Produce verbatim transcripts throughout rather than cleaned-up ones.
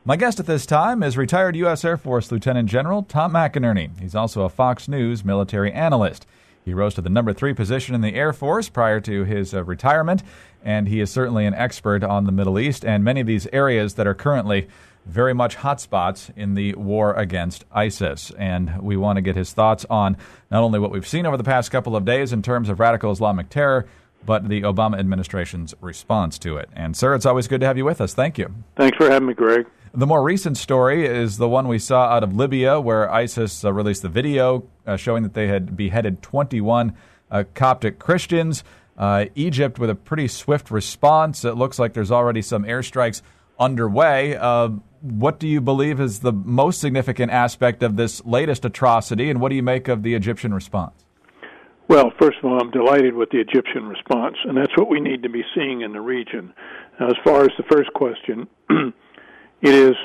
My guest at this time is retired U S Air Force Lieutenant General Tom McInerney. He's also a Fox News military analyst. He rose to the number three position in the Air Force prior to his uh, retirement, and he is certainly an expert on the Middle East and many of these areas that are currently very much hotspots in the war against ISIS. And we want to get his thoughts on not only what we've seen over the past couple of days in terms of radical Islamic terror, but the Obama administration's response to it. And, sir, it's always good to have you with us. Thank you. Thanks for having me, Greg. The more recent story is the one we saw out of Libya, where ISIS uh, released the video uh, showing that they had beheaded twenty-one uh, Coptic Christians. Uh, Egypt with a pretty swift response. It looks like there's already some airstrikes underway. Uh, what do you believe is the most significant aspect of this latest atrocity, and what do you make of the Egyptian response? Well, first of all, I'm delighted with the Egyptian response, and that's what we need to be seeing in the region. Now, as far as the first question, it is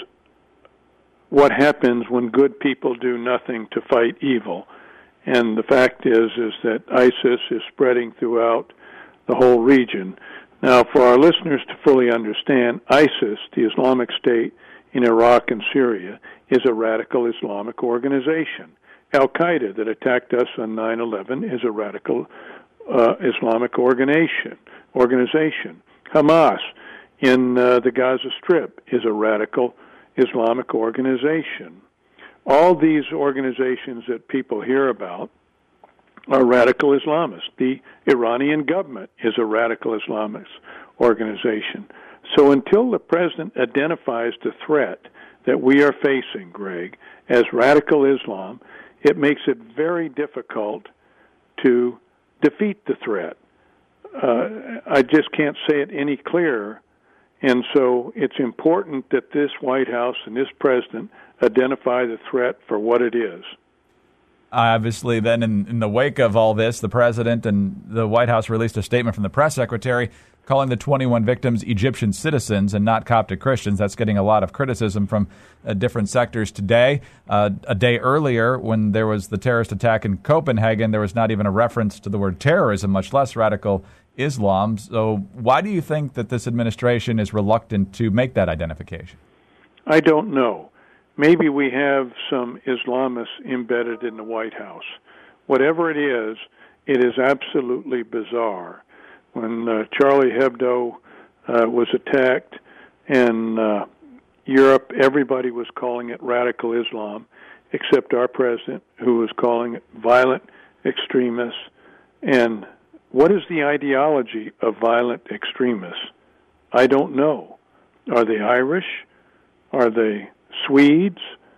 what happens when good people do nothing to fight evil. And the fact is is that ISIS is spreading throughout the whole region. Now, for our listeners to fully understand, ISIS, the Islamic State in Iraq and Syria, is a radical Islamic organization. Al-Qaeda, that attacked us on nine eleven, is a radical uh, Islamic organization. organization. Hamas in uh, the Gaza Strip is a radical Islamic organization. All these organizations that people hear about are radical Islamists. The Iranian government is a radical Islamist organization. So until the president identifies the threat that we are facing, Greg, as radical Islam, it makes it very difficult to defeat the threat. Uh, I just can't say it any clearer. And so it's important that this White House and this president identify the threat for what it is. Obviously, then, in, in the wake of all this, the president and the White House released a statement from the press secretary calling the twenty-one victims Egyptian citizens and not Coptic Christians. That's getting a lot of criticism from uh, different sectors today. Uh, a day earlier, when there was the terrorist attack in Copenhagen, there was not even a reference to the word terrorism, much less radical Islam. So why do you think that this administration is reluctant to make that identification? I don't know. Maybe we have some Islamists embedded in the White House. Whatever it is, it is absolutely bizarre. When uh, Charlie Hebdo uh, was attacked in uh, Europe, everybody was calling it radical Islam, except our president, who was calling it violent extremists. And what is the ideology of violent extremists? I don't know. Are they Irish? Are they Swedes?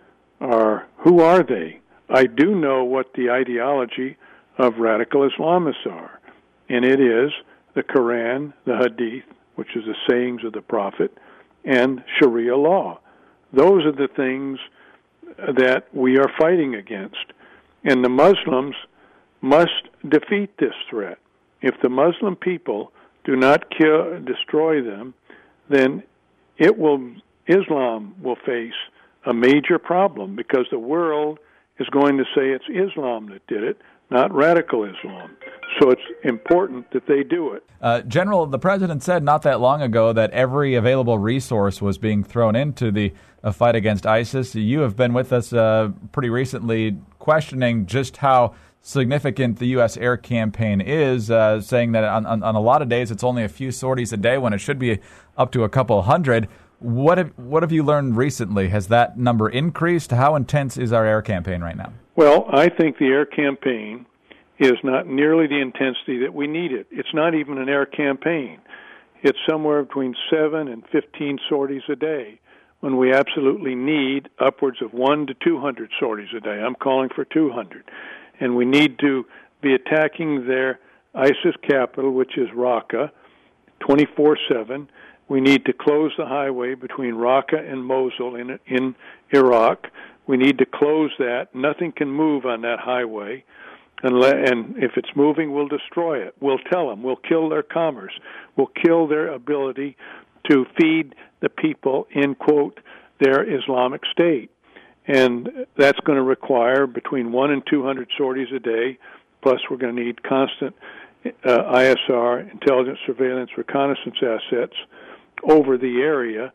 Or who are they? I do know what the ideology of radical Islamists are, and it is the Quran, the Hadith, which is the sayings of the Prophet, and Sharia law. Those are the things that we are fighting against. And the Muslims must defeat this threat. If the Muslim people do not kill, destroy them, then it will, Islam will face a major problem, because the world is going to say it's Islam that did it, not radical Islam. So it's important that they do it. Uh, General, the president said not that long ago that every available resource was being thrown into the uh, fight against ISIS. You have been with us uh, pretty recently questioning just how significant the U S air campaign is, uh, saying that on, on, on a lot of days it's only a few sorties a day when it should be up to a couple hundred. What have, what have you learned recently? Has that number increased? How intense is our air campaign right now? Well, I think the air campaign is not nearly the intensity that we need it. It's not even an air campaign. It's somewhere between seven and fifteen sorties a day, when we absolutely need upwards of one to two hundred sorties a day. I'm calling for two hundred. And we need to be attacking their ISIS capital, which is Raqqa, twenty-four seven. We need to close the highway between Raqqa and Mosul in in Iraq. We need to close that. Nothing can move on that highway. And, le- and if it's moving, we'll destroy it. We'll tell them. We'll kill their commerce. We'll kill their ability to feed the people in, quote, their Islamic State. And that's going to require between one and two hundred sorties a day, plus we're going to need constant uh, I S R, intelligence, surveillance, reconnaissance assets over the area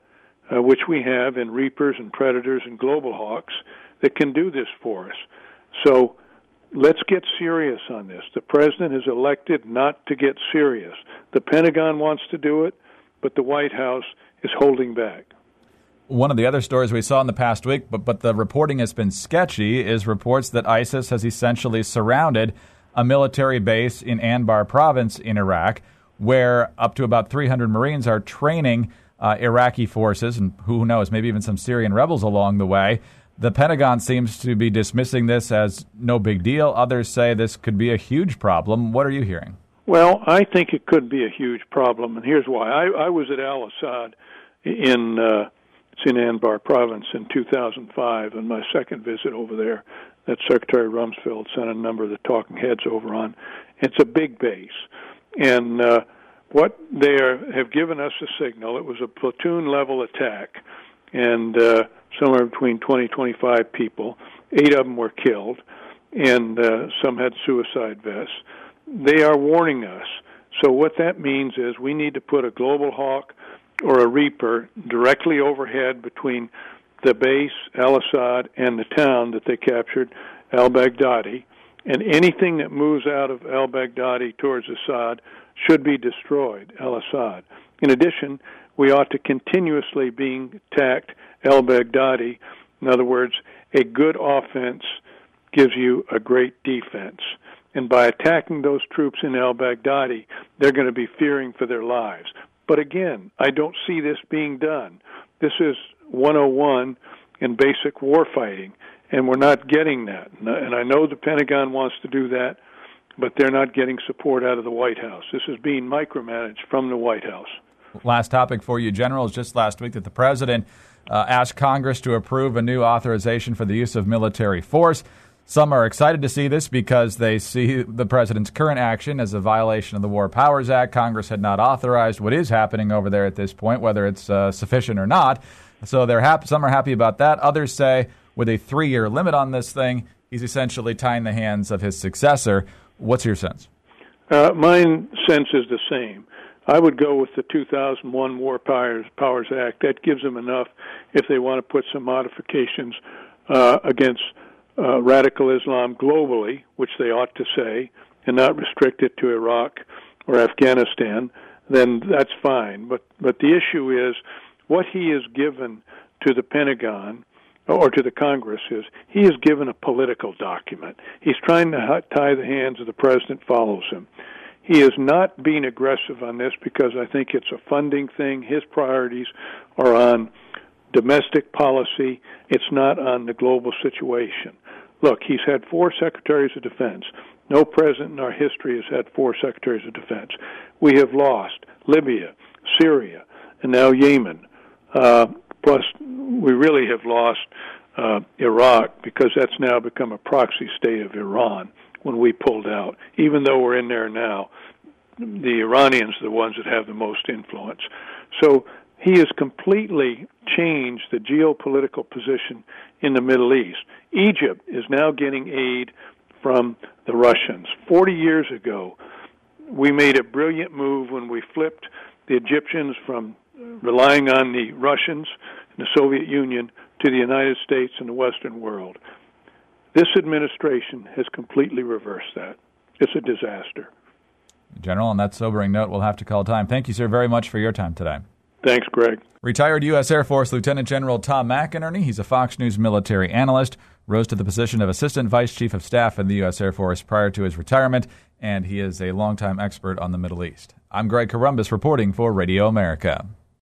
uh, which we have in Reapers and Predators and Global Hawks, that can do this for us. So let's get serious on this. The president is elected not to get serious. The Pentagon wants to do it, but the White House is holding back. One of the other stories we saw in the past week, but, but the reporting has been sketchy, is reports that ISIS has essentially surrounded a military base in Anbar province in Iraq, where up to about three hundred Marines are training uh, Iraqi forces, and who knows, maybe even some Syrian rebels along the way. The Pentagon seems to be dismissing this as no big deal. Others say this could be a huge problem. What are you hearing? Well, I think it could be a huge problem, and here's why. I, I was at Al-Assad in... Uh, It's in Anbar province in two thousand five, and my second visit over there that Secretary Rumsfeld sent a number of the talking heads over on. It's a big base, and uh, what they are, have given us a signal. It was a platoon-level attack, and uh, somewhere between twenty, twenty-five people. Eight of them were killed, and uh, some had suicide vests. They are warning us. So what that means is we need to put a Global Hawk or a Reaper directly overhead between the base, Al-Assad, and the town that they captured, al-Baghdadi, and anything that moves out of al-Baghdadi towards Assad should be destroyed, al-Assad. In addition, we ought to continuously be attacked al-Baghdadi. In other words, a good offense gives you a great defense. And by attacking those troops in al-Baghdadi, they're going to be fearing for their lives. But again, I don't see this being done. This is one oh one in basic warfighting, and we're not getting that. And I know the Pentagon wants to do that, but they're not getting support out of the White House. This is being micromanaged from the White House. Last topic for you, General, is just last week that the President uh, asked Congress to approve a new authorization for the use of military force. Some are excited to see this because they see the president's current action as a violation of the War Powers Act. Congress had not authorized what is happening over there at this point, whether it's uh, sufficient or not. So they're happy. Some are happy about that. Others say with a three-year limit on this thing, he's essentially tying the hands of his successor. What's your sense? Uh, my sense is the same. I would go with the two thousand one War Powers, Powers Act. That gives them enough if they want to put some modifications uh, against Uh, radical Islam globally, which they ought to say, and not restrict it to Iraq or Afghanistan, then that's fine. But but the issue is what he has given to the Pentagon or to the Congress is he has given a political document. He's trying to tie the hands of the president follows him. He is not being aggressive on this because I think it's a funding thing. His priorities are on domestic policy. It's not on the global situation. Look, he's had four secretaries of defense. No president in our history has had four secretaries of defense. We have lost Libya, Syria, and now Yemen. Uh, plus, we really have lost uh, Iraq because that's now become a proxy state of Iran when we pulled out. Even though we're in there now, the Iranians are the ones that have the most influence. So he has completely changed the geopolitical position in the Middle East. Egypt is now getting aid from the Russians. Forty years ago, we made a brilliant move when we flipped the Egyptians from relying on the Russians and the Soviet Union to the United States and the Western world. This administration has completely reversed that. It's a disaster. General, on that sobering note, we'll have to call time. Thank you, sir, very much for your time today. Thanks, Greg. Retired U S Air Force Lieutenant General Tom McInerney, he's a Fox News military analyst, rose to the position of Assistant Vice Chief of Staff in the U S Air Force prior to his retirement, and he is a longtime expert on the Middle East. I'm Greg Corombos reporting for Radio America.